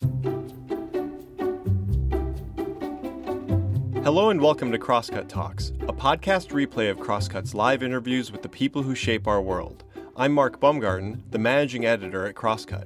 Hello and welcome to Crosscut Talks, a podcast replay of Crosscut's live interviews with the people who shape our world. I'm Mark Baumgarten, the managing editor at Crosscut.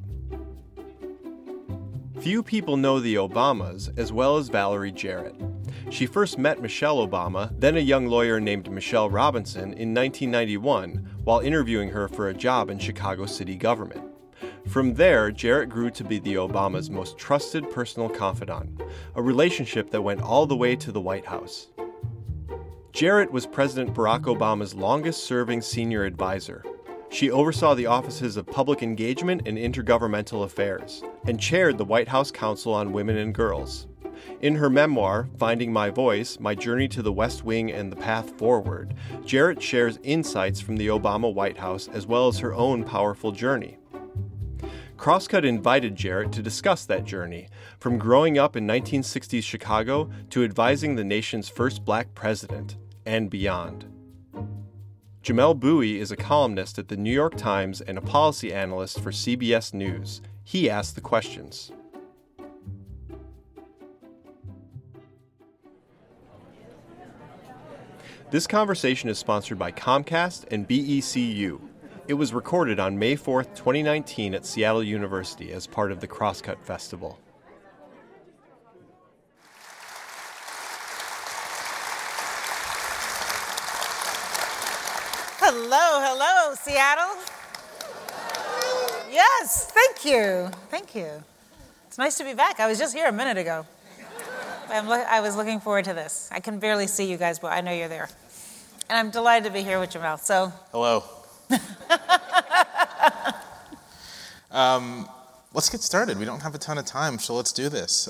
Few people know the Obamas as well as Valerie Jarrett. She first met Michelle Obama, then a young lawyer named Michelle Robinson, in 1991 while interviewing her for a job in Chicago city government. From there, Jarrett grew to be the Obamas' most trusted personal confidant, a relationship that went all the way to the White House. Jarrett was President Barack Obama's longest-serving senior advisor. She oversaw the offices of Public Engagement and Intergovernmental Affairs, and chaired the White House Council on Women and Girls. In her memoir, Finding My Voice, My Journey to the West Wing and the Path Forward, Jarrett shares insights from the Obama White House as well as her own powerful journey. Crosscut invited Jarrett to discuss that journey, from growing up in 1960s Chicago to advising the nation's first black president, and beyond. Jamelle Bouie is a columnist at the New York Times and a policy analyst for CBS News. He asked the questions. This conversation is sponsored by Comcast and BECU. It was recorded on May 4th, 2019 at Seattle University as part of the Crosscut Festival. Hello, Seattle. Yes, thank you. It's nice to be back. I was just here a minute ago. I was looking forward to this. I can barely see you guys, but I know you're there. And I'm delighted to be here with Jamelle, so. Hello. Let's get started. We don't have a ton of time, so let's do this.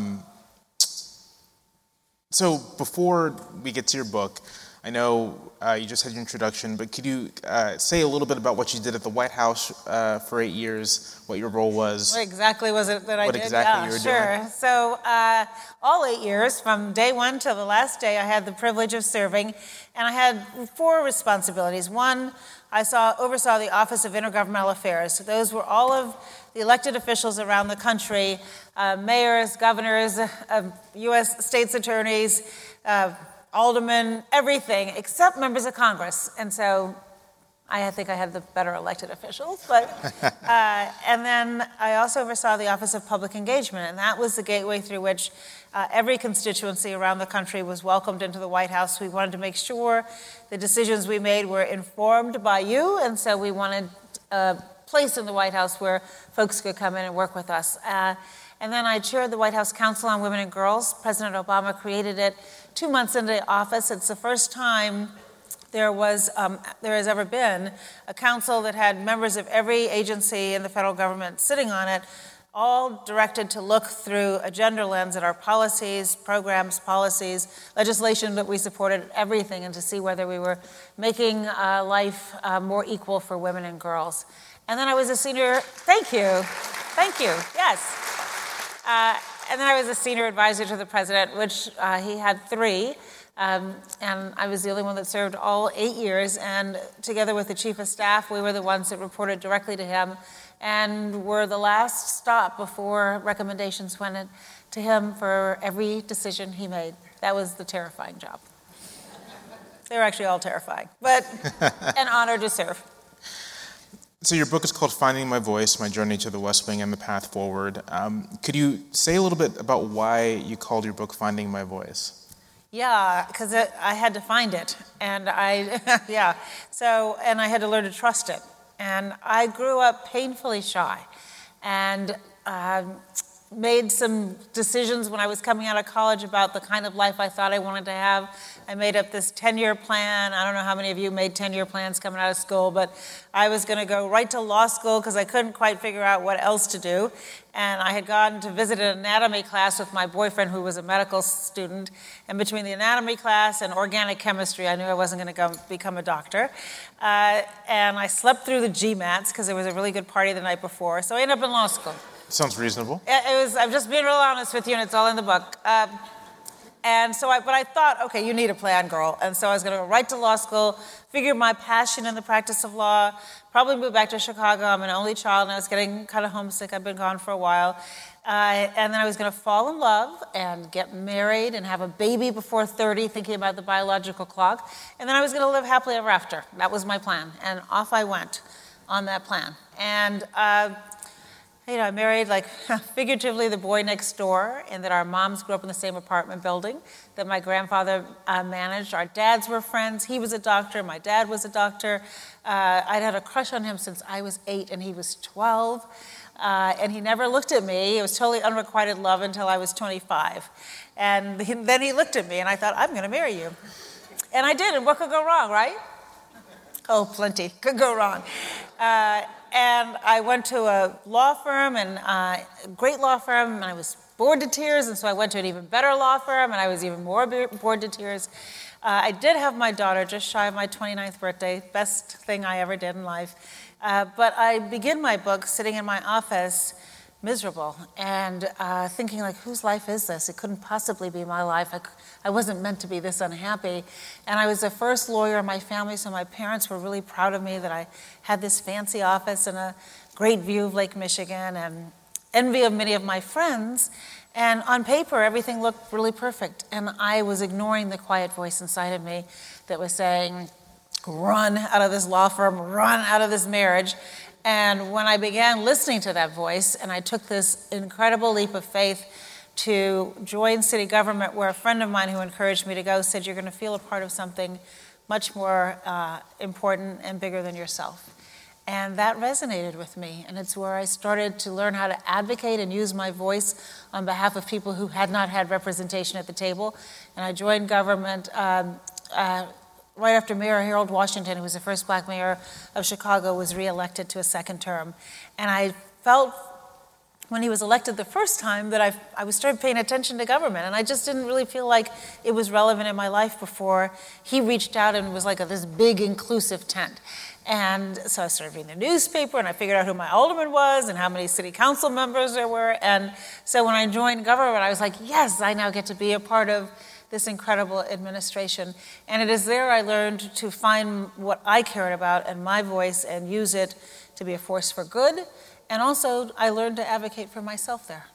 So before we get to your book, I know you just had your introduction, but could you say a little bit about what you did at the White House for 8 years, what your role was? What exactly was it that I did? What exactly you were doing? Sure. So all 8 years, from day one till the last day, I had the privilege of serving, and I had 4 responsibilities. One, I oversaw the Office of Intergovernmental Affairs. So those were all of the elected officials around the country, mayors, governors, U.S. states attorneys, aldermen, everything, except members of Congress. And so I think I had the better elected officials. But and then I also oversaw the Office of Public Engagement, and that was the gateway through which every constituency around the country was welcomed into the White House. We wanted to make sure the decisions we made were informed by you, and so we wanted a place in the White House where folks could come in and work with us. And then I chaired the White House Council on Women and Girls. President Obama created it 2 months into office. It's the first time there has ever been a council that had members of every agency in the federal government sitting on it, all directed to look through a gender lens at our policies, programs, policies, legislation that we supported, everything, and to see whether we were making life more equal for women and girls. And then I was a senior, thank you, yes. And then I was a senior advisor to the president, which he had 3. And I was the only one that served all 8 years. And together with the chief of staff, we were the ones that reported directly to him and were the last stop before recommendations went to him for every decision he made. That was the terrifying job. They were actually all terrifying, but an honor to serve. So your book is called Finding My Voice, My Journey to the West Wing and the Path Forward. Could you say a little bit about why you called your book Finding My Voice? Yeah, because I had to find it, and I had to learn to trust it. And I grew up painfully shy, and made some decisions when I was coming out of college about the kind of life I thought I wanted to have. I made up this 10-year plan. I don't know how many of you made 10-year plans coming out of school, but I was going to go right to law school because I couldn't quite figure out what else to do. And I had gone to visit an anatomy class with my boyfriend, who was a medical student. And between the anatomy class and organic chemistry, I knew I wasn't going to become a doctor. And I slept through the GMATs because there was a really good party the night before. So I ended up in law school. Sounds reasonable. I'm just being real honest with you, and it's all in the book. But I thought, okay, you need a plan, girl. And so I was going to go right to law school, figure my passion in the practice of law, probably move back to Chicago. I'm an only child, and I was getting kind of homesick. I've been gone for a while. And then I was going to fall in love and get married and have a baby before 30, thinking about the biological clock. And then I was going to live happily ever after. That was my plan. And off I went on that plan. And I married, like, figuratively, the boy next door, and that our moms grew up in the same apartment building that my grandfather managed. Our dads were friends. He was a doctor. My dad was a doctor. I'd had a crush on him since I was 8 and he was 12. And he never looked at me. It was totally unrequited love until I was 25. And then he looked at me, and I thought, I'm going to marry you. And I did, and what could go wrong, right? Oh, plenty could go wrong. And I went to a law firm, and a great law firm, and I was bored to tears, and so I went to an even better law firm, and I was even more bored to tears. I did have my daughter just shy of my 29th birthday, best thing I ever did in life. But I begin my book sitting in my office, miserable, and thinking, like, whose life is this? It couldn't possibly be my life. I wasn't meant to be this unhappy. And I was the first lawyer in my family, so my parents were really proud of me that I had this fancy office and a great view of Lake Michigan, and envy of many of my friends. And on paper, everything looked really perfect. And I was ignoring the quiet voice inside of me that was saying, run out of this law firm, run out of this marriage. And when I began listening to that voice, and I took this incredible leap of faith to join city government, where a friend of mine who encouraged me to go said, you're going to feel a part of something much more important and bigger than yourself. And that resonated with me, and it's where I started to learn how to advocate and use my voice on behalf of people who had not had representation at the table. And I joined government right after Mayor Harold Washington, who was the first black mayor of Chicago, was reelected to a second term. And I felt when he was elected the first time that I was started paying attention to government, and I just didn't really feel like it was relevant in my life before he reached out and was like this big inclusive tent. And so I started reading the newspaper, and I figured out who my alderman was and how many city council members there were. And so when I joined government, I was like, yes, I now get to be a part of this incredible administration. And it is there I learned to find what I cared about and my voice and use it to be a force for good. And also, I learned to advocate for myself there.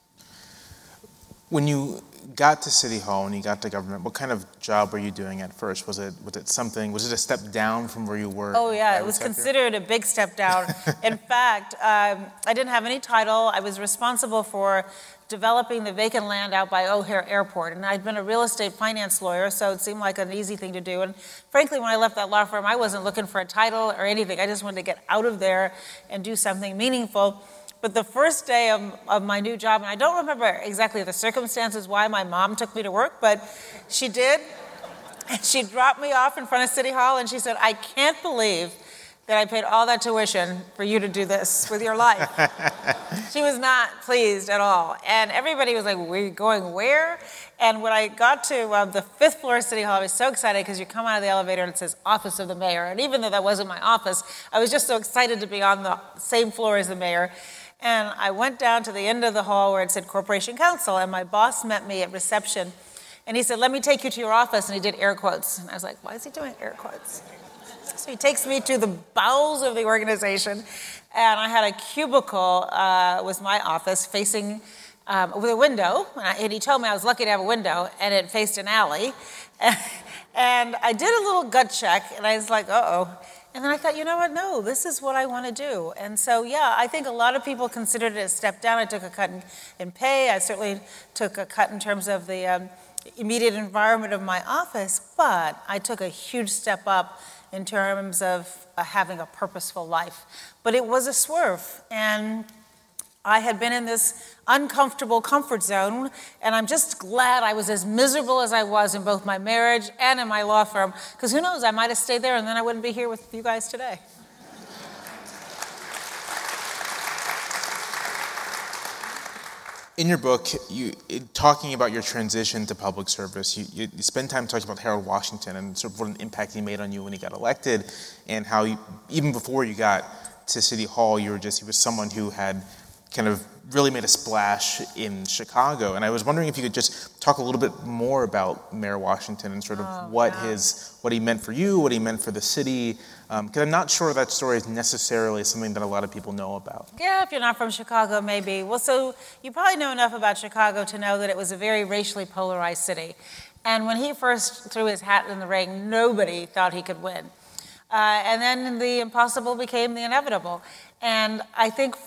When you got to City Hall and you got to government, what kind of job were you doing at first? Was it a step down from where you were? Oh yeah, it was considered a big step down. In fact, I didn't have any title. I was responsible for developing the vacant land out by O'Hare Airport. And I'd been a real estate finance lawyer, so it seemed like an easy thing to do. And frankly, when I left that law firm, I wasn't looking for a title or anything. I just wanted to get out of there and do something meaningful. But the first day of my new job, and I don't remember exactly the circumstances why my mom took me to work, but she did. And she dropped me off in front of City Hall, and she said, I can't believe that I paid all that tuition for you to do this with your life. She was not pleased at all. And everybody was like, we're going where? And when I got to the 5th floor of City Hall, I was so excited because you come out of the elevator and it says Office of the Mayor. And even though that wasn't my office, I was just so excited to be on the same floor as the mayor. And I went down to the end of the hall where it said Corporation Counsel, and my boss met me at reception. And he said, let me take you to your office. And he did air quotes. And I was like, why is he doing air quotes? So he takes me to the bowels of the organization, and I had a cubicle, was my office, facing with a window, and he told me I was lucky to have a window, and it faced an alley. And I did a little gut check, and I was like, uh-oh. And then I thought, you know what, no, this is what I want to do. And so, yeah, I think a lot of people considered it a step down. I took a cut in pay. I certainly took a cut in terms of the immediate environment of my office, but I took a huge step up in terms of having a purposeful life. But it was a swerve, and I had been in this uncomfortable comfort zone, and I'm just glad I was as miserable as I was in both my marriage and in my law firm, because who knows, I might have stayed there and then I wouldn't be here with you guys today. In your book, talking about your transition to public service, you spend time talking about Harold Washington and sort of what an impact he made on you when he got elected, and how even before you got to City Hall, he was someone who had kind of really made a splash in Chicago. And I was wondering if you could just talk a little bit more about Mayor Washington and sort of what he meant for you, what he meant for the city, because I'm not sure that story is necessarily something that a lot of people know about. Yeah, if you're not from Chicago, maybe. Well, so you probably know enough about Chicago to know that it was a very racially polarized city. And when he first threw his hat in the ring, nobody thought he could win. And then the impossible became the inevitable. And I think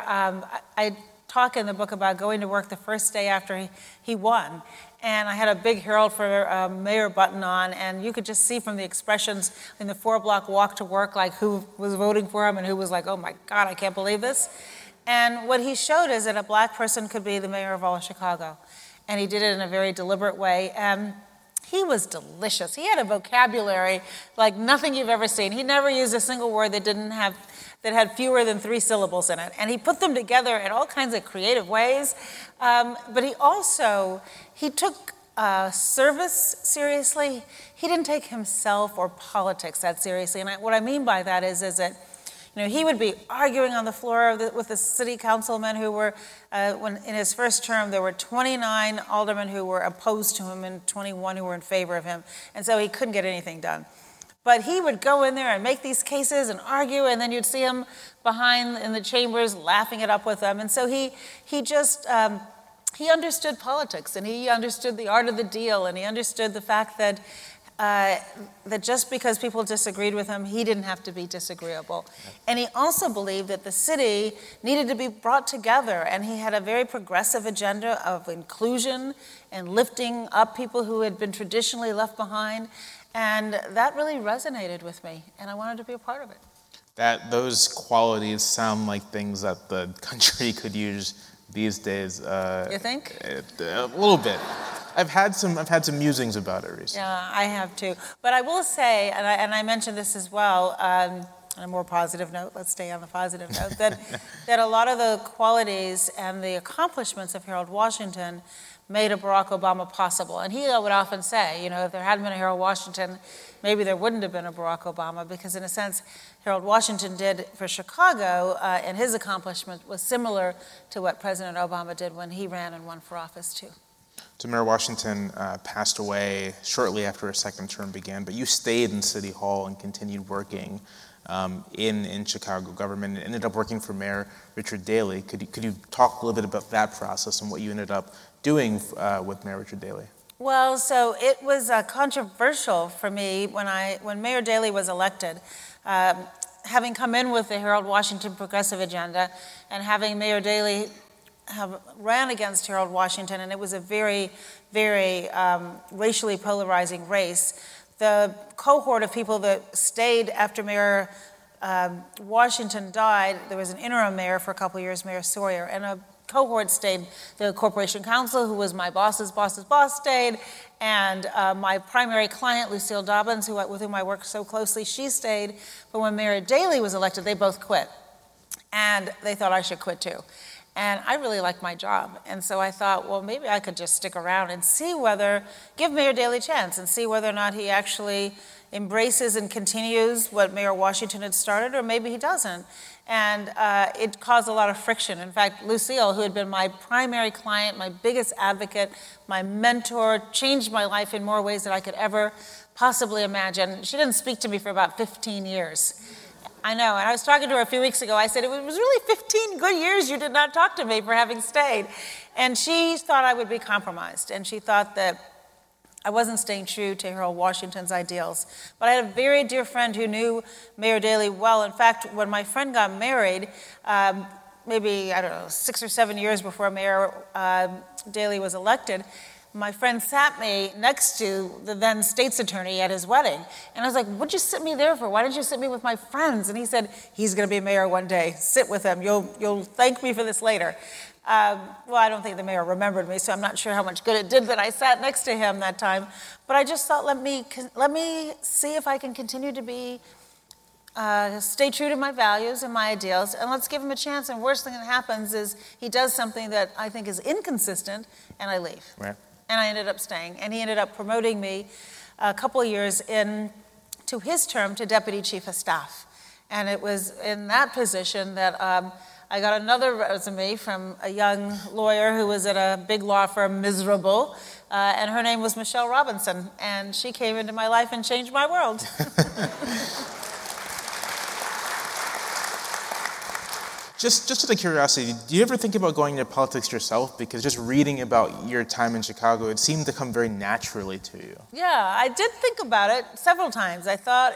I talk in the book about going to work the first day after he won. And I had a big Herald for Mayor button on, and you could just see from the expressions in the 4-block walk to work, like who was voting for him and who was like, oh my God, I can't believe this. And what he showed is that a black person could be the mayor of all of Chicago. And he did it in a very deliberate way. And he was delicious. He had a vocabulary like nothing you've ever seen. He never used a single word that had fewer than 3 syllables in it. And he put them together in all kinds of creative ways. But he took service seriously. He didn't take himself or politics that seriously. And what I mean by that is that he would be arguing on the floor with the city councilmen who were, when in his first term, there were 29 aldermen who were opposed to him and 21 who were in favor of him. And so he couldn't get anything done. But he would go in there and make these cases and argue, and then you'd see him behind in the chambers laughing it up with them. And so he understood politics, and he understood the art of the deal, and he understood the fact that just because people disagreed with him, he didn't have to be disagreeable. And he also believed that the city needed to be brought together, and he had a very progressive agenda of inclusion and lifting up people who had been traditionally left behind. And that really resonated with me, and I wanted to be a part of it. Those qualities sound like things that the country could use these days. You think? A little bit. I've had some musings about it recently. Yeah, I have too. But I will say, and I mentioned this as well, on a more positive note, let's stay on the positive note, that a lot of the qualities and the accomplishments of Harold Washington made a Barack Obama possible. And he would often say, if there hadn't been a Harold Washington, maybe there wouldn't have been a Barack Obama, because in a sense, Harold Washington did for Chicago, and his accomplishment was similar to what President Obama did when he ran and won for office too. So Mayor Washington passed away shortly after his second term began, but you stayed in City Hall and continued working in Chicago government and ended up working for Mayor Richard Daley. Could you talk a little bit about that process and what you ended up doing with Mayor Richard Daley? Well, so it was controversial for me when Mayor Daley was elected. Having come in with the Harold Washington progressive agenda and having Mayor Daley ran against Harold Washington, and it was a very, very racially polarizing race. The cohort of people that stayed after Mayor Washington died, there was an interim mayor for a couple of years, Mayor Sawyer, and a cohort stayed. The Corporation Counsel, who was my boss's boss, stayed, and my primary client, Lucille Dobbins, with whom I worked so closely, she stayed. But when Mayor Daley was elected, they both quit, and they thought I should quit too. And I really liked my job. And so I thought, well, maybe I could just stick around and give Mayor Daley a chance and see whether or not he actually embraces and continues what Mayor Washington had started, or maybe he doesn't. And it caused a lot of friction. In fact, Lucille, who had been my primary client, my biggest advocate, my mentor, changed my life in more ways than I could ever possibly imagine. She didn't speak to me for about 15 years. I know, and I was talking to her a few weeks ago. I said, it was really 15 good years you did not talk to me for having stayed. And she thought I would be compromised, and she thought that I wasn't staying true to Harold Washington's ideals. But I had a very dear friend who knew Mayor Daley well. In fact, when my friend got married, maybe, 6 or 7 years before Mayor Daley was elected, my friend sat me next to the then state's attorney at his wedding. And I was like, what'd you sit me there for? Why didn't you sit me with my friends? And he said, he's going to be mayor one day. Sit with him. You'll thank me for this later. Well, I don't think the mayor remembered me, so I'm not sure how much good it did that I sat next to him that time. But I just thought, let me see if I can continue to stay true to my values and my ideals, and let's give him a chance. And worst thing that happens is he does something that I think is inconsistent, and I leave. Right. And I ended up staying. And he ended up promoting me a couple of years into his term to deputy chief of staff. And it was in that position that I got another resume from a young lawyer who was at a big law firm, miserable, and her name was Michelle Robinson, and she came into my life and changed my world. Just out of curiosity, do you ever think about going into politics yourself? Because just reading about your time in Chicago, it seemed to come very naturally to you. Yeah, I did think about it several times. I thought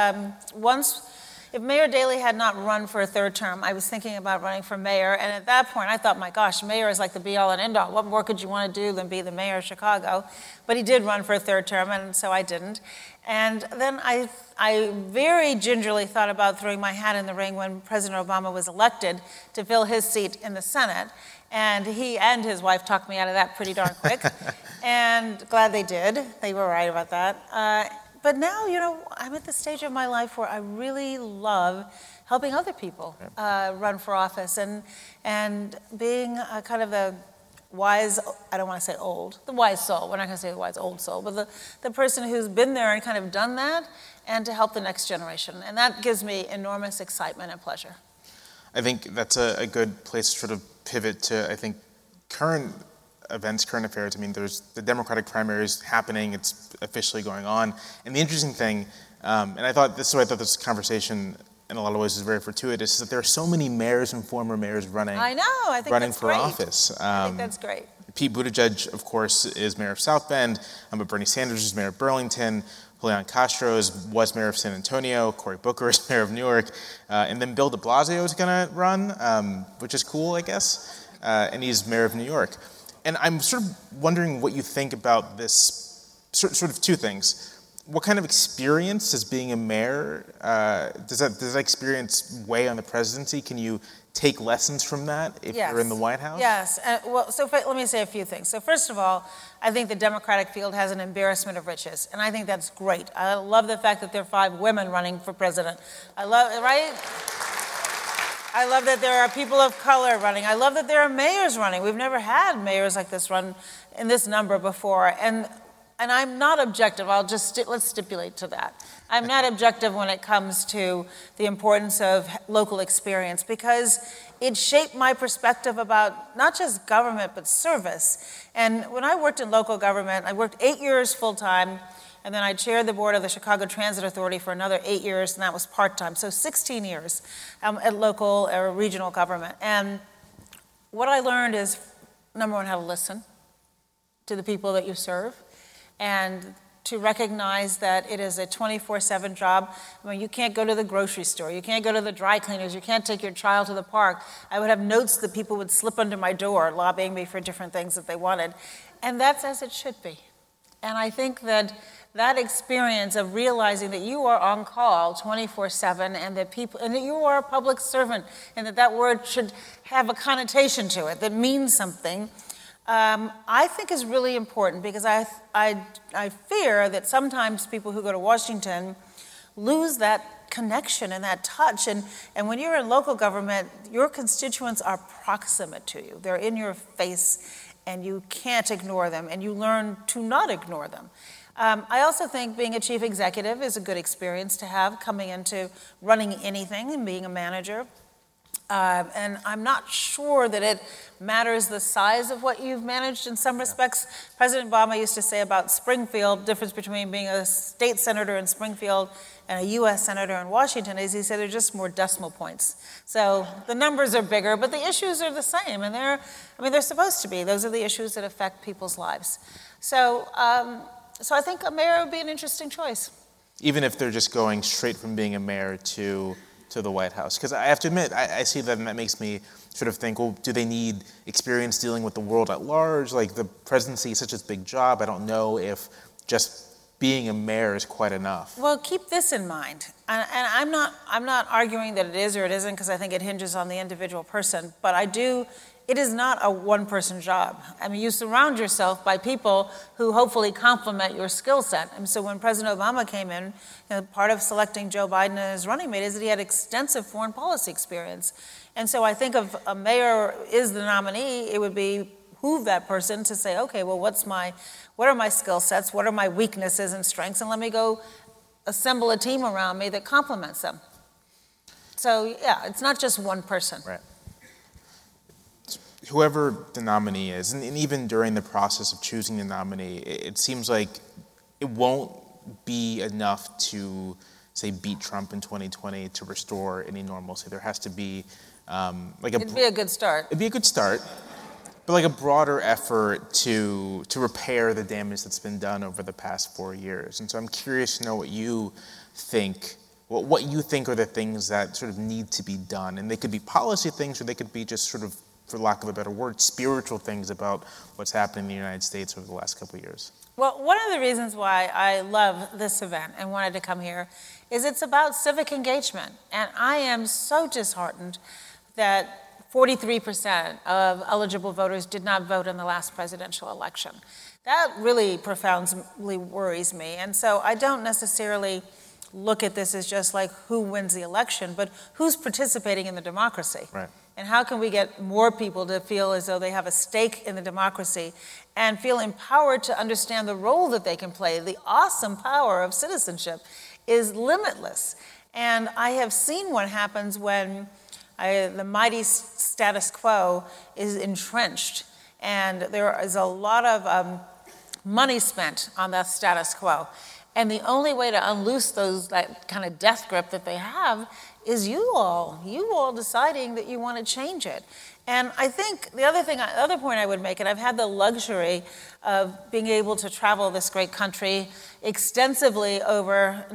if Mayor Daley had not run for a third term, I was thinking about running for mayor. And at that point, I thought, my gosh, mayor is like the be-all and end-all. What more could you want to do than be the mayor of Chicago? But he did run for a third term, and so I didn't. And then I very gingerly thought about throwing my hat in the ring when President Obama was elected to fill his seat in the Senate. And he and his wife talked me out of that pretty darn quick. And glad they did. They were right about that. But now, I'm at the stage of my life where I really love helping other people run for office and being kind of the wise, I don't want to say old, the wise soul. We're not going to say the wise old soul, but the person who's been there and kind of done that, and to help the next generation. And that gives me enormous excitement and pleasure. I think that's a good place to sort of pivot to, I think, current events, current affairs. I mean, there's the Democratic primaries happening. It's officially going on. And the interesting thing, and I thought this conversation in a lot of ways is very fortuitous, is that there are so many mayors and former mayors running. I know. I think running that's for great. office. I think that's great. Pete Buttigieg, of course, is mayor of South Bend. But Bernie Sanders is mayor of Burlington. Julian Castro was mayor of San Antonio. Cory Booker is mayor of New York. And then Bill de Blasio is going to run, which is cool, I guess. And he's mayor of New York. And I'm sort of wondering what you think about this, sort of two things. What kind of experience does being a mayor, does that experience weigh on the presidency? Can you take lessons from that if you're in the White House? Yes. Let me say a few things. So first of all, I think the Democratic field has an embarrassment of riches, and I think that's great. I love the fact that there are 5 women running for president. I love it, right? I love that there are people of color running. I love that there are mayors running. We've never had mayors like this run in this number before. And I'm not objective. Let's stipulate to that. I'm not objective when it comes to the importance of local experience, because it shaped my perspective about not just government, but service. And when I worked in local government, I worked 8 years full-time, and then I chaired the board of the Chicago Transit Authority for another 8 years, and that was part-time. So 16 years at local or regional government. And what I learned is, number one, how to listen to the people that you serve, and to recognize that it is a 24/7 job. I mean, you can't go to the grocery store, you can't go to the dry cleaners, you can't take your child to the park. I would have notes that people would slip under my door, lobbying me for different things that they wanted. And that's as it should be. And I think that experience of realizing that you are on call 24/7, and that you are a public servant, and that word should have a connotation to it that means something, I think is really important, because I fear that sometimes people who go to Washington lose that connection and that touch. And when you're in local government, your constituents are proximate to you. They're in your face, and you can't ignore them, and you learn to not ignore them. I also think being a chief executive is a good experience to have, coming into running anything and being a manager. And I'm not sure that it matters the size of what you've managed in some respects. President Obama used to say about Springfield, the difference between being a state senator in Springfield and a U.S. senator in Washington is, he said, they're just more decimal points. So the numbers are bigger, but the issues are the same. And they're supposed to be. Those are the issues that affect people's lives. So I think a mayor would be an interesting choice. Even if they're just going straight from being a mayor to the White House? Because I have to admit, I see that, and that makes me sort of think, well, do they need experience dealing with the world at large? Like, the presidency is such a big job. I don't know if just being a mayor is quite enough. Well, keep this in mind. And I'm not arguing that it is or it isn't, because I think it hinges on the individual person. But it is not a one-person job. I mean, you surround yourself by people who hopefully complement your skill set. And so when President Obama came in, part of selecting Joe Biden as running mate is that he had extensive foreign policy experience. And so I think if a mayor is the nominee, it would behoove that person to say, okay, well, what are my skill sets? What are my weaknesses and strengths? And let me go assemble a team around me that complements them. So, yeah, it's not just one person. Right. whoever the nominee is, and even during the process of choosing the nominee, it seems like it won't be enough to, say, beat Trump in 2020 to restore any normalcy. There has to be It'd be a good start. It'd be a good start, but like a broader effort to repair the damage that's been done over the past 4 years. And so I'm curious to know what you think. What you think are the things that sort of need to be done, and they could be policy things, or they could be just sort of, for lack of a better word, spiritual things about what's happened in the United States over the last couple of years. Well, one of the reasons why I love this event and wanted to come here is it's about civic engagement. And I am so disheartened that 43% of eligible voters did not vote in the last presidential election. That really profoundly worries me. And so I don't necessarily look at this as just like who wins the election, but who's participating in the democracy. Right. And how can we get more people to feel as though they have a stake in the democracy and feel empowered to understand the role that they can play? The awesome power of citizenship is limitless. And I have seen what happens when the mighty status quo is entrenched. And there is a lot of money spent on that status quo. And the only way to unloose that kind of death grip that they have is you all deciding that you want to change it. And I think the other point I would make, and I've had the luxury of being able to travel this great country extensively over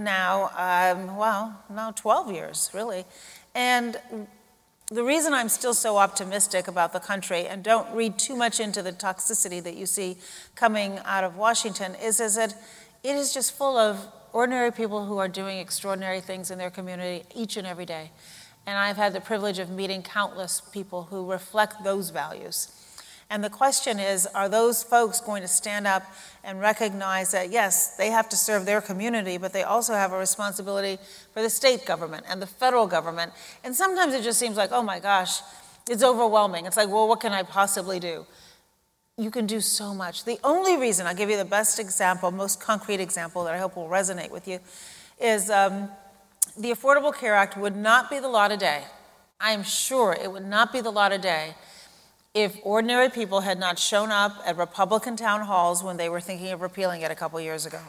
now 12 years, really. And the reason I'm still so optimistic about the country, and don't read too much into the toxicity that you see coming out of Washington, is that it is just full of ordinary people who are doing extraordinary things in their community each and every day. And I've had the privilege of meeting countless people who reflect those values. And the question is, are those folks going to stand up and recognize that, yes, they have to serve their community, but they also have a responsibility for the state government and the federal government? And sometimes it just seems like, oh my gosh, it's overwhelming. It's like, well, what can I possibly do? You can do so much. The only reason, I'll give you the best example, most concrete example that I hope will resonate with you, is the Affordable Care Act would not be the law today. I am sure it would not be the law today if ordinary people had not shown up at Republican town halls when they were thinking of repealing it a couple years ago.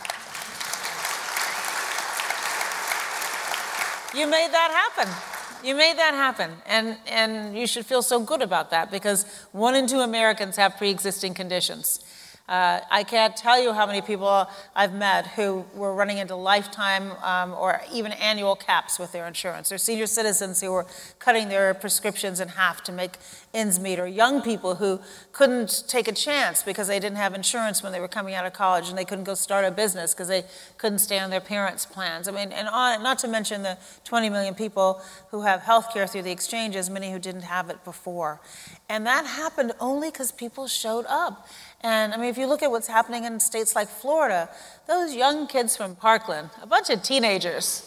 You made that happen. You made that happen, and you should feel so good about that, because 1 in 2 Americans have pre-existing conditions. I can't tell you how many people I've met who were running into lifetime or even annual caps with their insurance, or senior citizens who were cutting their prescriptions in half to make ends meet, or young people who couldn't take a chance because they didn't have insurance when they were coming out of college, and they couldn't go start a business because they couldn't stay on their parents' plans. I mean, and on, not to mention the 20 million people who have health care through the exchanges, many who didn't have it before. And that happened only because people showed up. And I mean, if you look at what's happening in states like Florida, those young kids from Parkland, a bunch of teenagers,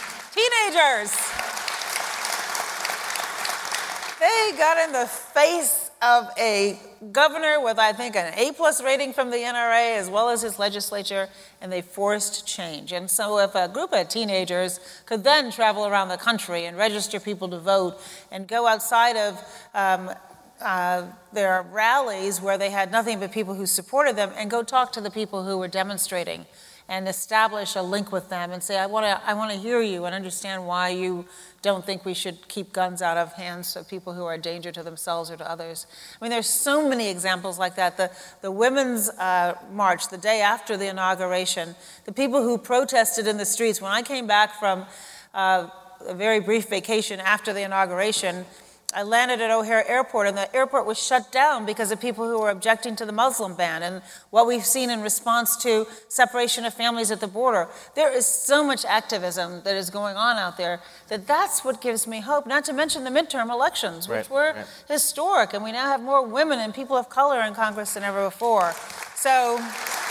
they got in the face of a governor with, I think, an A+ rating from the NRA as well as his legislature, and they forced change. And so if a group of teenagers could then travel around the country and register people to vote and go outside of their rallies where they had nothing but people who supported them, and go talk to the people who were demonstrating and establish a link with them and say, I want to hear you and understand why you don't think we should keep guns out of hands of people who are a danger to themselves or to others. I mean, there's so many examples like that. The Women's March, the day after the inauguration, the people who protested in the streets. When I came back from a very brief vacation after the inauguration, I landed at O'Hare Airport, and the airport was shut down because of people who were objecting to the Muslim ban and what we've seen in response to separation of families at the border. There is so much activism that is going on out there that's what gives me hope, not to mention the midterm elections, which were historic, and we now have more women and people of color in Congress than ever before. So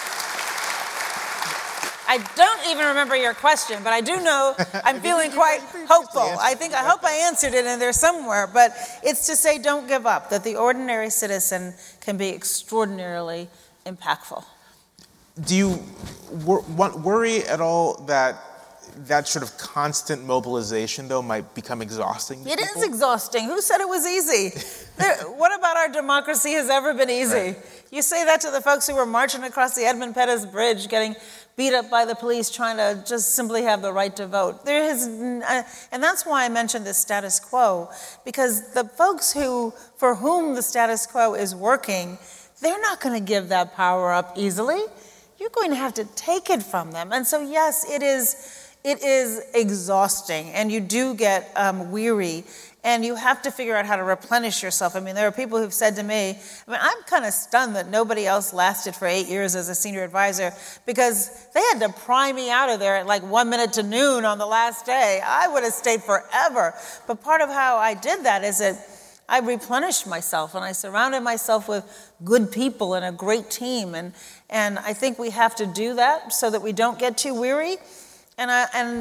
I don't even remember your question, but I do know I'm feeling quite hopeful. I hope I answered it in there somewhere, but it's to say don't give up, that the ordinary citizen can be extraordinarily impactful. Do you worry at all that that sort of constant mobilization, though, might become exhausting to It people? is exhausting. Who said it was easy? What about our democracy has ever been easy? Right. You say that to the folks who were marching across the Edmund Pettus Bridge, getting beat up by the police, trying to just simply have the right to vote. And that's why I mentioned this status quo, because the folks for whom the status quo is working, they're not going to give that power up easily. You're going to have to take it from them. And so, yes, it is exhausting, and you do get weary, and you have to figure out how to replenish yourself. I mean, there are people who've said to me, I'm kind of stunned that nobody else lasted for 8 years as a senior advisor, because they had to pry me out of there at like 1 minute to noon on the last day. I would have stayed forever. But part of how I did that is that I replenished myself, and I surrounded myself with good people and a great team. And I think we have to do that so that we don't get too weary. And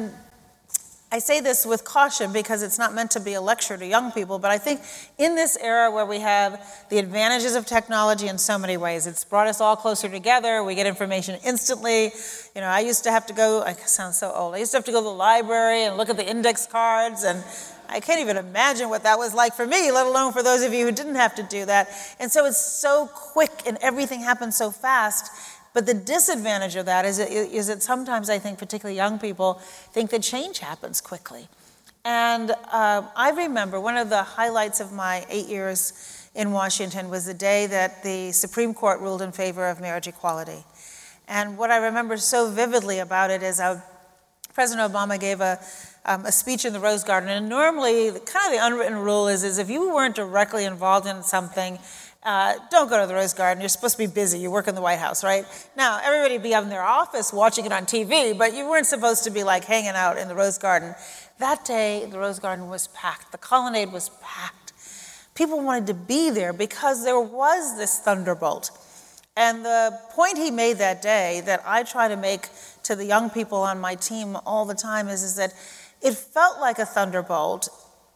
I say this with caution because it's not meant to be a lecture to young people, but I think in this era where we have the advantages of technology in so many ways, it's brought us all closer together. We get information instantly. I used to have to go, I sound so old, I used to have to go to the library and look at the index cards, and I can't even imagine what that was like for me, let alone for those of you who didn't have to do that. And so it's so quick and everything happens so fast. But the disadvantage of that is that sometimes I think particularly young people think that change happens quickly. And I remember one of the highlights of my 8 years in Washington was the day that the Supreme Court ruled in favor of marriage equality. And what I remember so vividly about it is President Obama gave a speech in the Rose Garden. And normally, kind of the unwritten rule is if you weren't directly involved in something, don't go to the Rose Garden. You're supposed to be busy. You work in the White House, right? Now, everybody would be out in their office watching it on TV, but you weren't supposed to be like hanging out in the Rose Garden. That day, the Rose Garden was packed. The colonnade was packed. People wanted to be there because there was this thunderbolt. And the point he made that day that I try to make to the young people on my team all the time is that it felt like a thunderbolt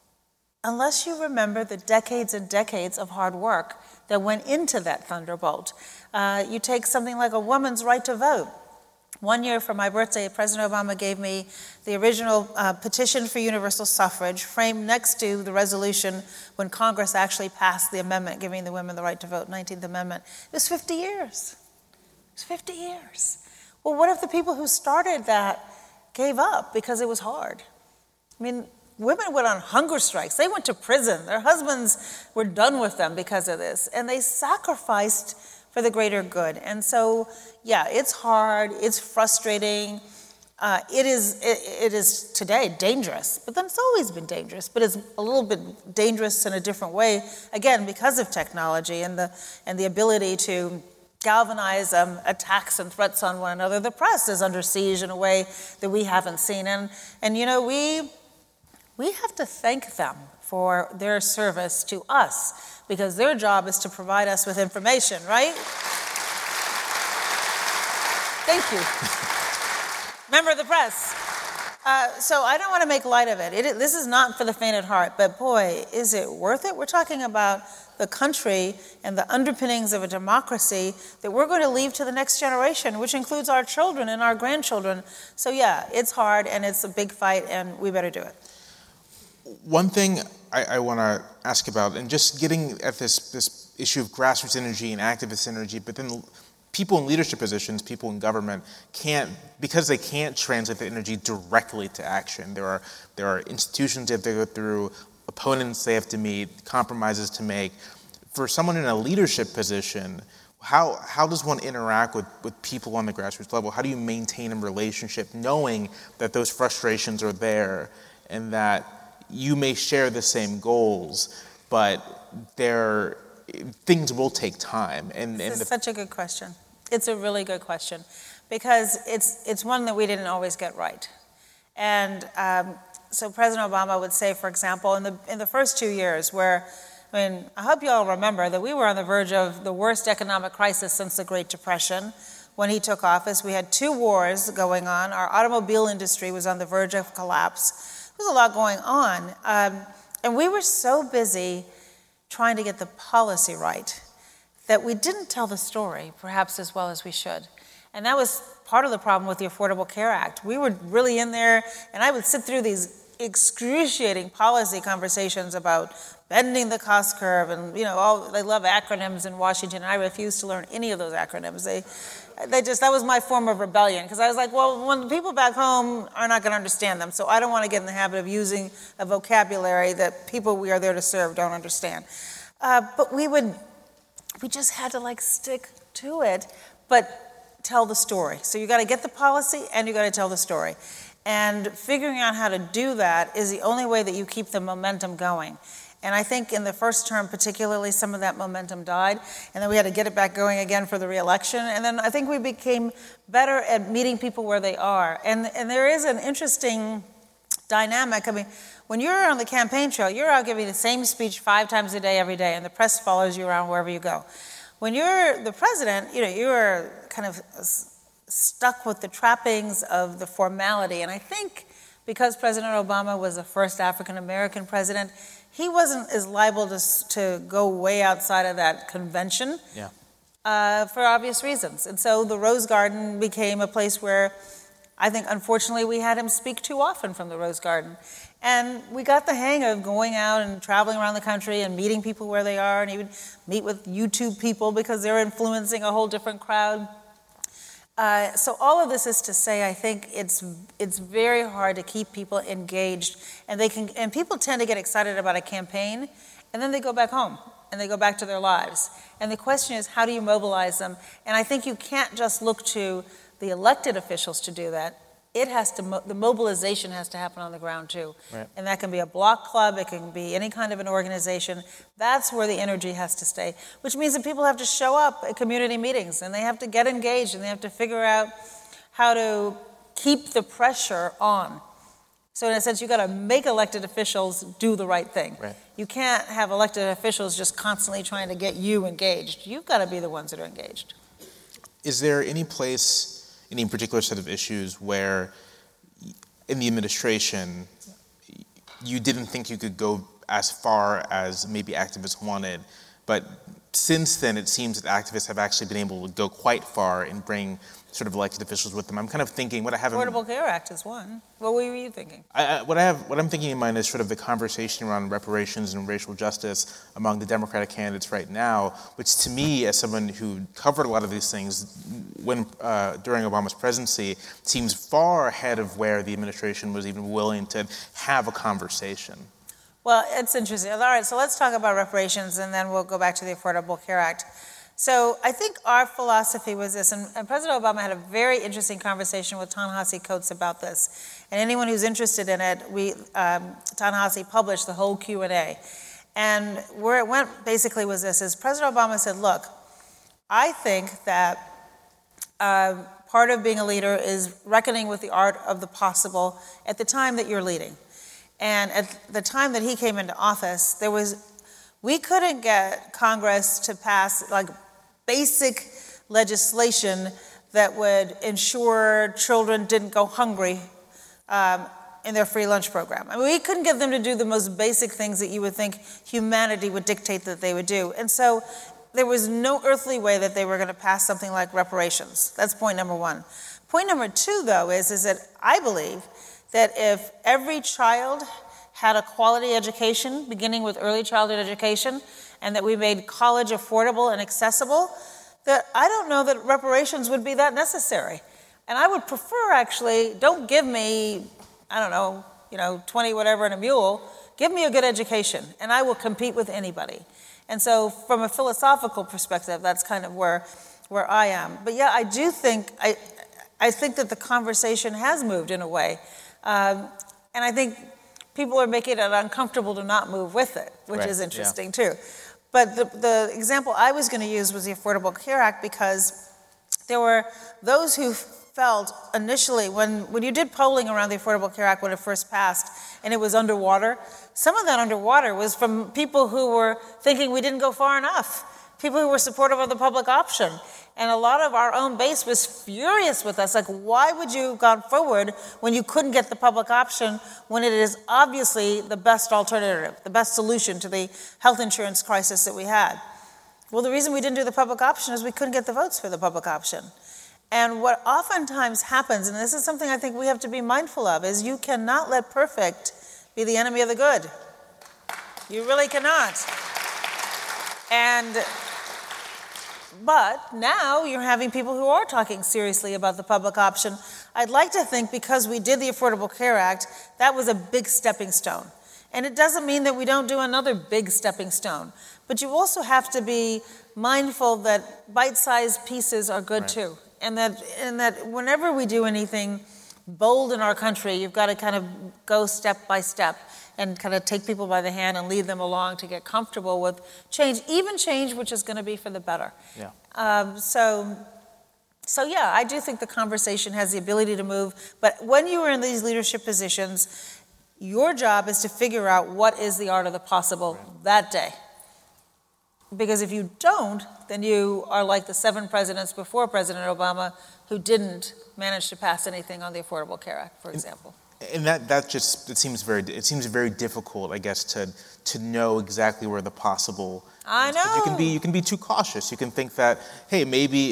unless you remember the decades and decades of hard work that went into that thunderbolt. You take something like a woman's right to vote. 1 year for my birthday, President Obama gave me the original petition for universal suffrage framed next to the resolution when Congress actually passed the amendment giving the women the right to vote, 19th Amendment. It was 50 years. It was 50 years. Well, what if the people who started that gave up because it was hard? I mean, women went on hunger strikes. They went to prison. Their husbands were done with them because of this. And they sacrificed for the greater good. And so, yeah, it's hard. It's frustrating. It is today dangerous. But then it's always been dangerous. But it's a little bit dangerous in a different way, again, because of technology and the ability to galvanize attacks and threats on one another. The press is under siege in a way that we haven't seen. And you know, we have to thank them for their service to us, because their job is to provide us with information, right? Thank you. Member of the press. So I don't want to make light of it. This is not for the faint at heart, but boy, is it worth it? We're talking about the country and the underpinnings of a democracy that we're going to leave to the next generation, which includes our children and our grandchildren. So yeah, it's hard and it's a big fight, and we better do it. One thing I want to ask about, and just getting at this issue of grassroots energy and activist energy, but then people in leadership positions, people in government because they can't translate the energy directly to action. There are institutions they have to go through, opponents they have to meet, compromises to make. For someone in a leadership position, how does one interact with people on the grassroots level? How do you maintain a relationship knowing that those frustrations are there and that you may share the same goals, but things will take time? This is such a good question. It's a really good question, because it's one that we didn't always get right. And so President Obama would say, for example, in the first 2 years where, I hope you all remember that we were on the verge of the worst economic crisis since the Great Depression. When he took office, we had 2 wars going on. Our automobile industry was on the verge of collapse. There was a lot going on. And we were so busy trying to get the policy right that we didn't tell the story perhaps as well as we should. And that was part of the problem with the Affordable Care Act. We were really in there, and I would sit through these excruciating policy conversations about bending the cost curve, and they love acronyms in Washington, and I refused to learn any of those acronyms. That was my form of rebellion, because I was like, well, when the people back home are not going to understand them, so I don't want to get in the habit of using a vocabulary that people we are there to serve don't understand. But we just had to stick to it, but tell the story. So you got to get the policy and you got to tell the story. And figuring out how to do that is the only way that you keep the momentum going. And I think in the first term particularly, some of that momentum died, and then we had to get it back going again for the re-election. And then I think we became better at meeting people where they are. And there is an interesting dynamic. I mean, when you're on the campaign trail, you're out giving the same speech 5 times a day, every day, and the press follows you around wherever you go. When you're the president, you're kind of stuck with the trappings of the formality. And I think because President Obama was the first African-American president, he wasn't as liable to go way outside of that convention for obvious reasons. And so the Rose Garden became a place where I think, unfortunately, we had him speak too often from the Rose Garden. And we got the hang of going out and traveling around the country and meeting people where they are, and he would meet with YouTube people because they're influencing a whole different crowd. So all of this is to say, I think it's very hard to keep people engaged, and people tend to get excited about a campaign, and then they go back home and they go back to their lives. And the question is, how do you mobilize them? And I think you can't just look to the elected officials to do that. The mobilization has to happen on the ground too. Right. And that can be a block club, it can be any kind of an organization. That's where the energy has to stay, which means that people have to show up at community meetings, and they have to get engaged, and they have to figure out how to keep the pressure on. So in a sense, you got to make elected officials do the right thing. Right. You can't have elected officials just constantly trying to get you engaged. You've got to be the ones that are engaged. Is there any particular set of issues where in the administration you didn't think you could go as far as maybe activists wanted, but since then it seems that activists have actually been able to go quite far and bring sort of elected officials with them? I'm kind of thinking Affordable Care Act is one. What were you thinking? What I'm thinking in mind is sort of the conversation around reparations and racial justice among the Democratic candidates right now, which to me, as someone who covered a lot of these things during Obama's presidency, seems far ahead of where the administration was even willing to have a conversation. Well, it's interesting. All right, so let's talk about reparations, and then we'll go back to the Affordable Care Act. So I think our philosophy was this, and President Obama had a very interesting conversation with Ta-Nehisi Coates about this. And anyone who's interested in it, Ta-Nehisi published the whole Q&A. And where it went basically was this, is President Obama said, look, I think that part of being a leader is reckoning with the art of the possible at the time that you're leading. And at the time that he came into office, we couldn't get Congress to pass basic legislation that would ensure children didn't go hungry in their free lunch program. I mean, we couldn't get them to do the most basic things that you would think humanity would dictate that they would do. And so there was no earthly way that they were going to pass something like reparations. That's point number one. Point number two, though, is that I believe that if every child had a quality education, beginning with early childhood education, and that we made college affordable and accessible, that I don't know that reparations would be that necessary. And I would prefer, actually, don't give me, 20 whatever and a mule, give me a good education, and I will compete with anybody. And so from a philosophical perspective, that's kind of where I am. But yeah, I do think, I think that the conversation has moved in a way. And I think people are making it uncomfortable to not move with it, which is interesting too. But the example I was going to use was the Affordable Care Act, because there were those who felt initially, when you did polling around the Affordable Care Act when it first passed, and it was underwater, some of that underwater was from people who were thinking we didn't go far enough, people who were supportive of the public option. And a lot of our own base was furious with us, like, why would you have gone forward when you couldn't get the public option, when it is obviously the best alternative, the best solution to the health insurance crisis that we had? Well, the reason we didn't do the public option is we couldn't get the votes for the public option. And what oftentimes happens, and this is something I think we have to be mindful of, is you cannot let perfect be the enemy of the good. You really cannot. But now you're having people who are talking seriously about the public option. I'd like to think because we did the Affordable Care Act, that was a big stepping stone. And it doesn't mean that we don't do another big stepping stone. But you also have to be mindful that bite-sized pieces are good too. And that whenever we do anything bold in our country, you've got to kind of go step by step and kind of take people by the hand and lead them along to get comfortable with change, even change which is going to be for the better. Yeah. So yeah, I do think the conversation has the ability to move. But when you are in these leadership positions, your job is to figure out what is the art of the possible that day. Because if you don't, then you are like the 7 presidents before President Obama who didn't manage to pass anything on the Affordable Care Act, for example. And that just it seems very difficult, I guess, to know exactly where the possible. I is. know. You can be too cautious. You can think that, hey, maybe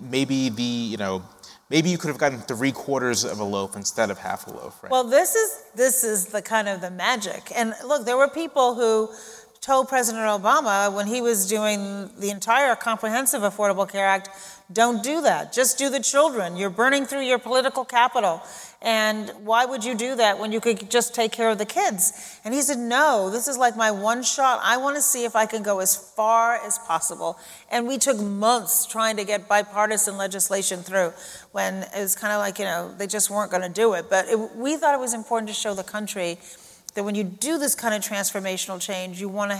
you could have gotten 3/4 of a loaf instead of half a loaf. Right? Well, this is the kind of the magic. And look, there were people who told President Obama when he was doing the entire comprehensive Affordable Care Act, don't do that. Just do the children. You're burning through your political capital. And why would you do that when you could just take care of the kids? And he said, no, this is like my one shot. I want to see if I can go as far as possible. And we took months trying to get bipartisan legislation through when it was kind of like, they just weren't going to do it. But we thought it was important to show the country that when you do this kind of transformational change, you want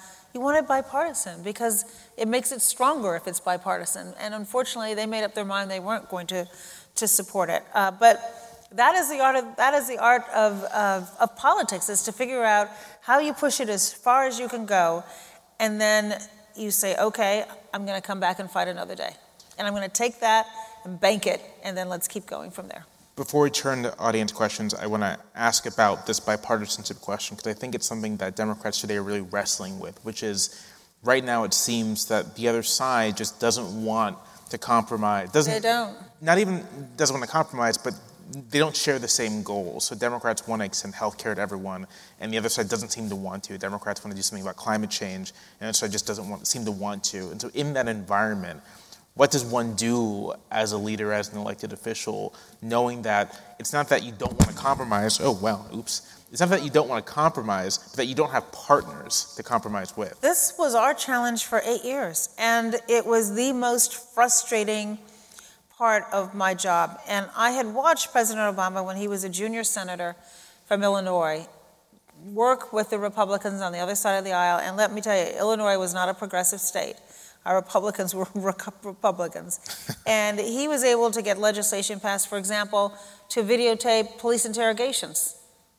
it bipartisan because it makes it stronger if it's bipartisan. And unfortunately, they made up their mind they weren't going to support it. But that is the art of politics, is to figure out how you push it as far as you can go, and then you say, okay, I'm going to come back and fight another day. And I'm going to take that and bank it, and then let's keep going from there. Before we turn to audience questions, I want to ask about this bipartisanship question, because I think it's something that Democrats today are really wrestling with, which is right now it seems that the other side just doesn't want to compromise. They don't. Not even doesn't want to compromise, but they don't share the same goals. So Democrats want to extend health care to everyone, and the other side doesn't seem to want to. Democrats want to do something about climate change, and the other side just doesn't seem to want to. And so in that environment, what does one do as a leader, as an elected official, knowing that it's not that you don't want to compromise, it's not that you don't want to compromise, but that you don't have partners to compromise with? This was our challenge for 8 years, and it was the most frustrating part of my job. And I had watched President Obama, when he was a junior senator from Illinois, work with the Republicans on the other side of the aisle, and let me tell you, Illinois was not a progressive state. Our Republicans were Republicans. And he was able to get legislation passed, for example, to videotape police interrogations.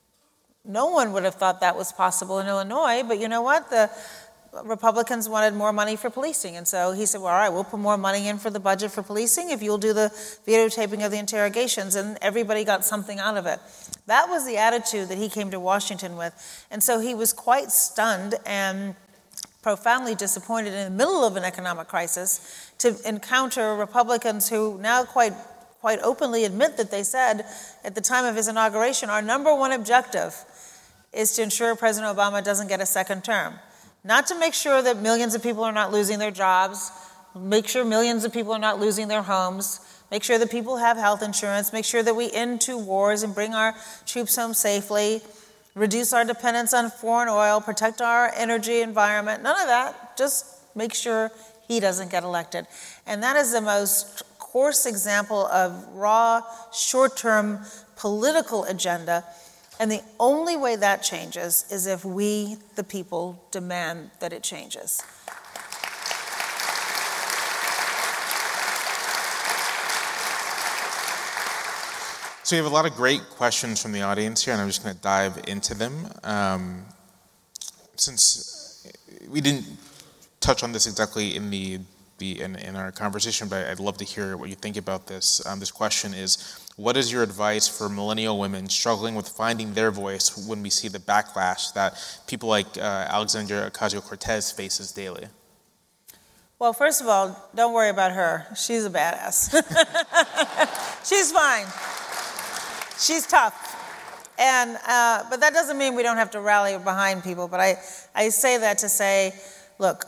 No one would have thought that was possible in Illinois, but you know what? The Republicans wanted more money for policing. And so he said, well, all right, we'll put more money in for the budget for policing if you'll do the videotaping of the interrogations. And everybody got something out of it. That was the attitude that he came to Washington with. And so he was quite stunned and profoundly disappointed in the middle of an economic crisis to encounter Republicans who now quite openly admit that they said at the time of his inauguration, our number one objective is to ensure President Obama doesn't get a second term. Not to make sure that millions of people are not losing their jobs, make sure millions of people are not losing their homes, make sure that people have health insurance, make sure that we end 2 wars and bring our troops home safely, reduce our dependence on foreign oil, protect our energy environment, none of that. Just make sure he doesn't get elected. And that is the most coarse example of raw, short-term political agenda. And the only way that changes is if we, the people, demand that it changes. So we have a lot of great questions from the audience here, and I'm just going to dive into them. Since we didn't touch on this exactly in our conversation, but I'd love to hear what you think about this. This question is, what is your advice for millennial women struggling with finding their voice when we see the backlash that people like Alexandria Ocasio-Cortez faces daily? Well, first of all, don't worry about her. She's a badass. She's fine. She's tough. And but that doesn't mean we don't have to rally behind people. But I say that to say, look,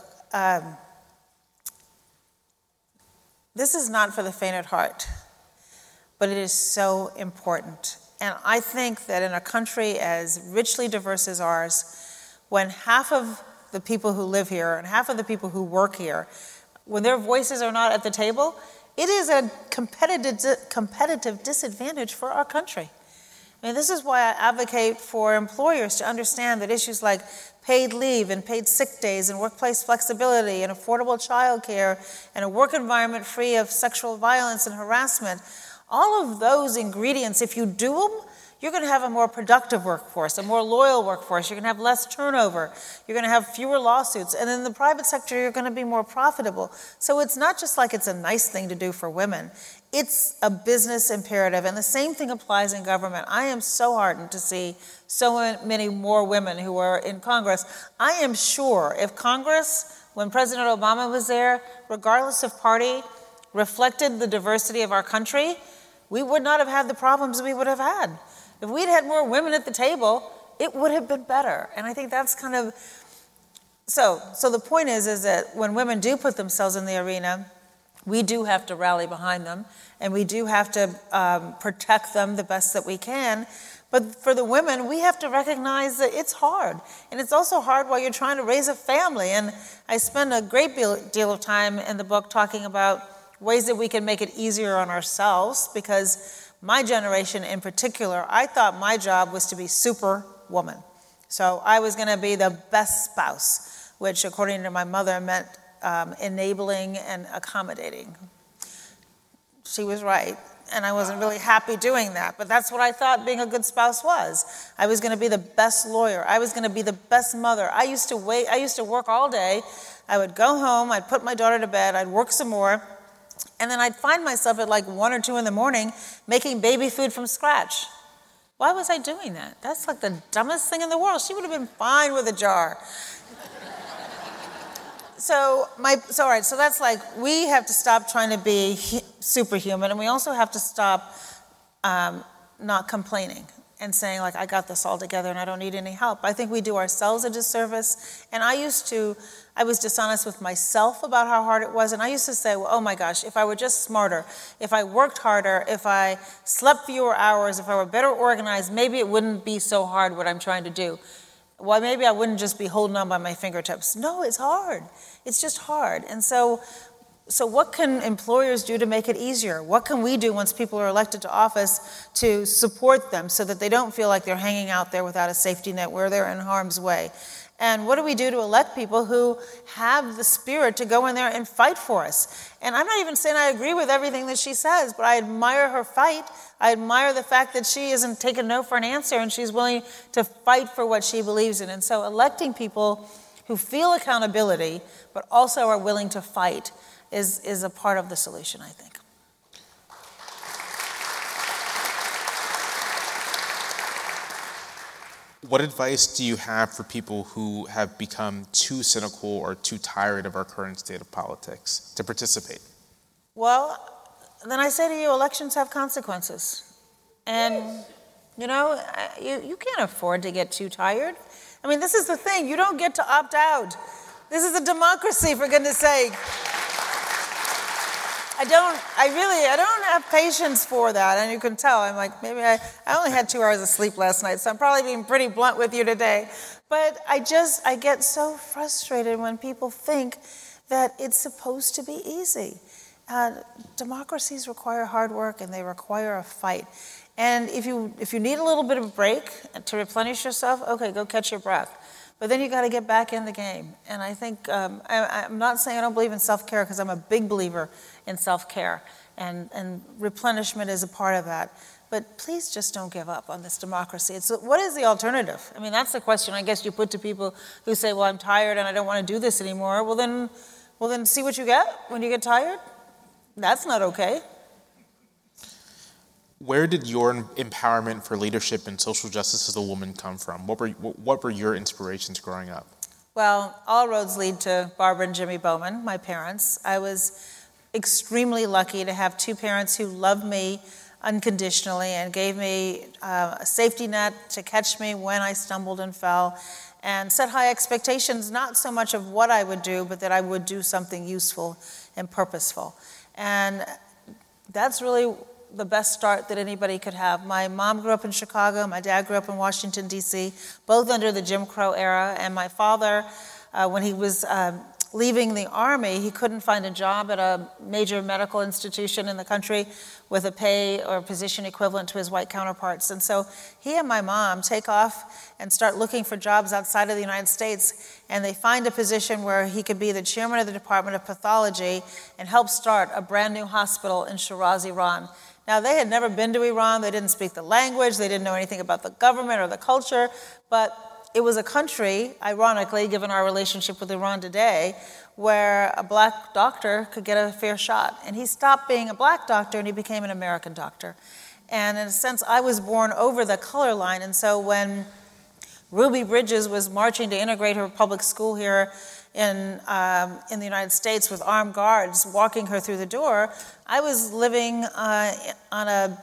this is not for the faint at heart, but it is so important. And I think that in a country as richly diverse as ours, when half of the people who live here and half of the people who work here, when their voices are not at the table, it is a competitive disadvantage for our country. I mean, this is why I advocate for employers to understand that issues like paid leave and paid sick days and workplace flexibility and affordable childcare and a work environment free of sexual violence and harassment, all of those ingredients, if you do them, you're going to have a more productive workforce, a more loyal workforce. You're going to have less turnover. You're going to have fewer lawsuits. And in the private sector, you're going to be more profitable. So it's not just like it's a nice thing to do for women. It's a business imperative. And the same thing applies in government. I am so heartened to see so many more women who are in Congress. I am sure if Congress, when President Obama was there, regardless of party, reflected the diversity of our country, we would not have had the problems we would have had. If we'd had more women at the table, it would have been better. And I think that's kind of, so the point is that when women do put themselves in the arena, we do have to rally behind them, and we do have to protect them the best that we can. But for the women, we have to recognize that it's hard. And it's also hard while you're trying to raise a family. And I spend a great deal of time in the book talking about ways that we can make it easier on ourselves, because my generation in particular, I thought my job was to be superwoman. So I was going to be the best spouse, which according to my mother meant enabling and accommodating. She was right, and I wasn't really happy doing that, but that's what I thought being a good spouse was. I was going to be the best lawyer. I was going to be the best mother. I used to work all day. I would go home, I'd put my daughter to bed, I'd work some more, and then I'd find myself at like 1 or 2 in the morning making baby food from scratch. Why was I doing that? That's like the dumbest thing in the world. She would have been fine with a jar. So that's like, we have to stop trying to be superhuman, and we also have to stop not complaining and saying, like, I got this all together and I don't need any help. I think we do ourselves a disservice. And I was dishonest with myself about how hard it was. And I used to say, well, oh my gosh, if I were just smarter, if I worked harder, if I slept fewer hours, if I were better organized, maybe it wouldn't be so hard what I'm trying to do. Well, maybe I wouldn't just be holding on by my fingertips. No, it's hard. It's just hard. And so what can employers do to make it easier? What can we do once people are elected to office to support them so that they don't feel like they're hanging out there without a safety net where they're in harm's way? And what do we do to elect people who have the spirit to go in there and fight for us? And I'm not even saying I agree with everything that she says, but I admire her fight. I admire the fact that she isn't taking no for an answer and she's willing to fight for what she believes in. And so electing people who feel accountability but also are willing to fight is a part of the solution, I think. What advice do you have for people who have become too cynical or too tired of our current state of politics to participate? Well, then I say to you, elections have consequences. And, you can't afford to get too tired. I mean, this is the thing. You don't get to opt out. This is a democracy, for goodness sake. I don't have patience for that, and you can tell. I'm like, maybe I only had 2 hours of sleep last night, so I'm probably being pretty blunt with you today. But I get so frustrated when people think that it's supposed to be easy. Democracies require hard work, and they require a fight. And if you need a little bit of a break to replenish yourself, okay, go catch your breath. But then you got to get back in the game. And I think, I'm not saying I don't believe in self-care, because I'm a big believer in self-care. And replenishment is a part of that. But please just don't give up on this democracy. What is the alternative? I mean, that's the question I guess you put to people who say, well, I'm tired and I don't want to do this anymore. Well, then see what you get when you get tired? That's not okay. Where did your empowerment for leadership and social justice as a woman come from? What were your inspirations growing up? Well, all roads lead to Barbara and Jimmy Bowman, my parents. I was extremely lucky to have two parents who loved me unconditionally and gave me a safety net to catch me when I stumbled and fell, and set high expectations, not so much of what I would do, but that I would do something useful and purposeful. And that's really the best start that anybody could have. My mom grew up in Chicago, my dad grew up in Washington, D.C., both under the Jim Crow era, and my father, when he was leaving the Army, he couldn't find a job at a major medical institution in the country with a pay or position equivalent to his white counterparts. And so he and my mom take off and start looking for jobs outside of the United States, and they find a position where he could be the chairman of the Department of Pathology and help start a brand new hospital in Shiraz, Iran. Now, they had never been to Iran, they didn't speak the language, they didn't know anything about the government or the culture, but it was a country, ironically, given our relationship with Iran today, where a black doctor could get a fair shot. And he stopped being a black doctor and he became an American doctor. And in a sense, I was born over the color line, and so when Ruby Bridges was marching to integrate her public school here in the United States with armed guards walking her through the door, I was living on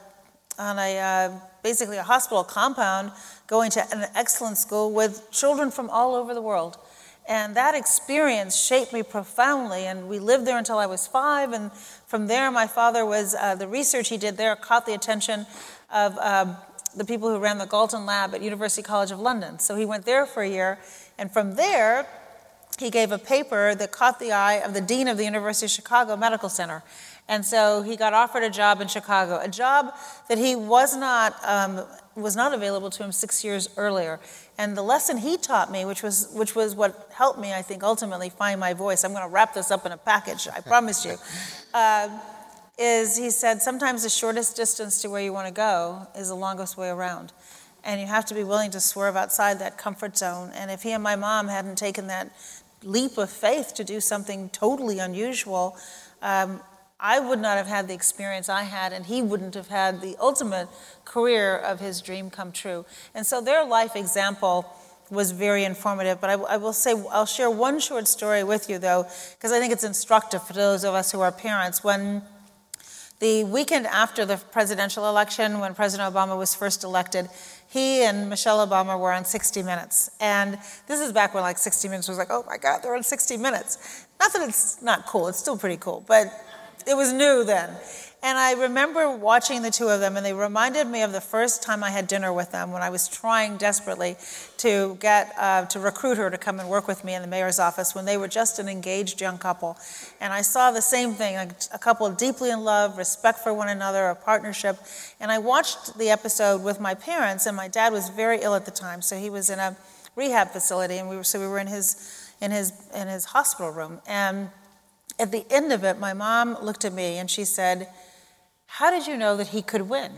basically a hospital compound, going to an excellent school with children from all over the world. And that experience shaped me profoundly, and we lived there until I was 5, and from there my father was, the research he did there caught the attention of the people who ran the Galton Lab at University College of London. So he went there for a year, and from there he gave a paper that caught the eye of the dean of the University of Chicago Medical Center. And so he got offered a job in Chicago, a job that he was not available to him 6 years earlier. And the lesson he taught me, which was what helped me, I think, ultimately find my voice, I'm going to wrap this up in a package, I promise you, is he said, sometimes the shortest distance to where you want to go is the longest way around. And you have to be willing to swerve outside that comfort zone. And if he and my mom hadn't taken that leap of faith to do something totally unusual, I would not have had the experience I had, and he wouldn't have had the ultimate career of his dream come true. And so their life example was very informative. But I will say, I'll share one short story with you, though, because I think it's instructive for those of us who are parents. When the weekend after the presidential election, when President Obama was first elected, he and Michelle Obama were on 60 Minutes. And this is back when 60 Minutes was like, oh my God, they're on 60 Minutes. Not that it's not cool, it's still pretty cool, but it was new then. And I remember watching the two of them, and they reminded me of the first time I had dinner with them when I was trying desperately to get to recruit her to come and work with me in the mayor's office when they were just an engaged young couple. And I saw the same thing, a couple deeply in love, respect for one another, a partnership. And I watched the episode with my parents, and my dad was very ill at the time, so he was in a rehab facility, and we were in his hospital room. And at the end of it, my mom looked at me and she said, "How did you know that he could win?"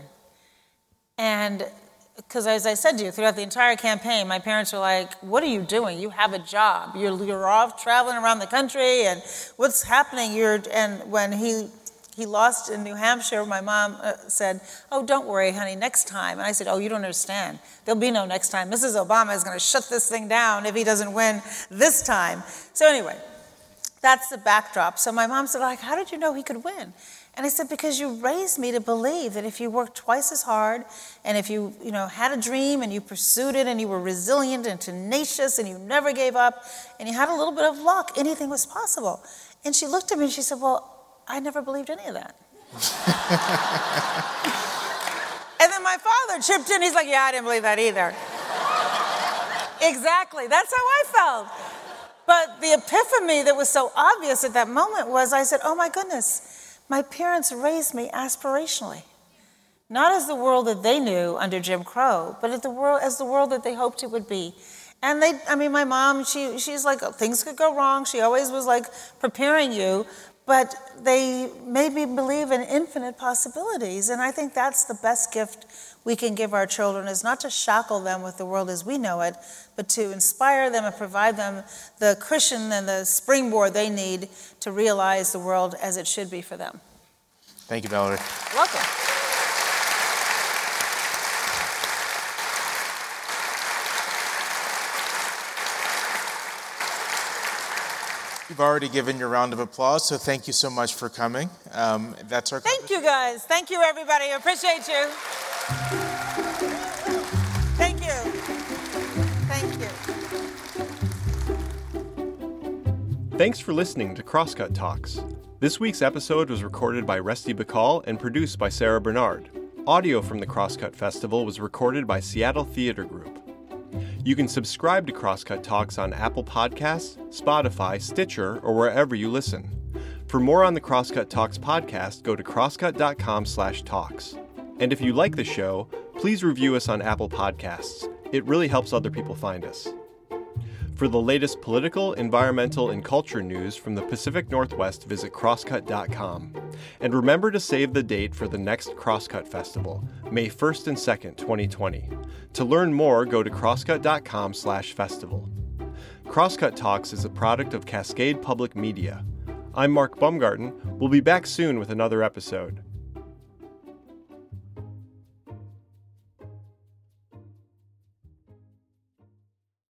And because, as I said to you, throughout the entire campaign, my parents were like, "What are you doing? You have a job. You're off traveling around the country, and what's happening?" And when he lost in New Hampshire, my mom said, "Oh, don't worry, honey, next time." And I said, "Oh, you don't understand. There'll be no next time. Mrs. Obama is going to shut this thing down if he doesn't win this time." So anyway, that's the backdrop. So my mom said, "How did you know he could win?" And I said, "Because you raised me to believe that if you worked twice as hard, and if you had a dream and you pursued it and you were resilient and tenacious and you never gave up and you had a little bit of luck, anything was possible." And she looked at me and she said, "Well, I never believed any of that." And then my father chipped in. He's like, "Yeah, I didn't believe that either." Exactly. That's how I felt. But the epiphany that was so obvious at that moment was, I said, "Oh my goodness, my parents raised me aspirationally. Not as the world that they knew under Jim Crow, but as the world that they hoped it would be." And my mom, she's like, things could go wrong. She always was like preparing you, but they made me believe in infinite possibilities. And I think that's the best gift we can give our children, is not to shackle them with the world as we know it, but to inspire them and provide them the cushion and the springboard they need to realize the world as it should be for them. Thank you, Valerie. You're welcome. You've already given your round of applause, so thank you so much for coming. That's our Thank you, guys. Thank you, everybody. I appreciate you. Thank you. Thank you. Thanks for listening to Crosscut Talks. This week's episode was recorded by Rusty Bacall and produced by Sarah Bernard. Audio from the Crosscut Festival was recorded by Seattle Theater Group. You can subscribe to Crosscut Talks on Apple Podcasts, Spotify, Stitcher, or wherever you listen. For more on the Crosscut Talks podcast, go to crosscut.com/talks. And if you like the show, please review us on Apple Podcasts. It really helps other people find us. For the latest political, environmental, and culture news from the Pacific Northwest, visit crosscut.com. And remember to save the date for the next Crosscut Festival, May 1st and 2nd, 2020. To learn more, go to crosscut.com/festival. Crosscut Talks is a product of Cascade Public Media. I'm Mark Baumgarten. We'll be back soon with another episode.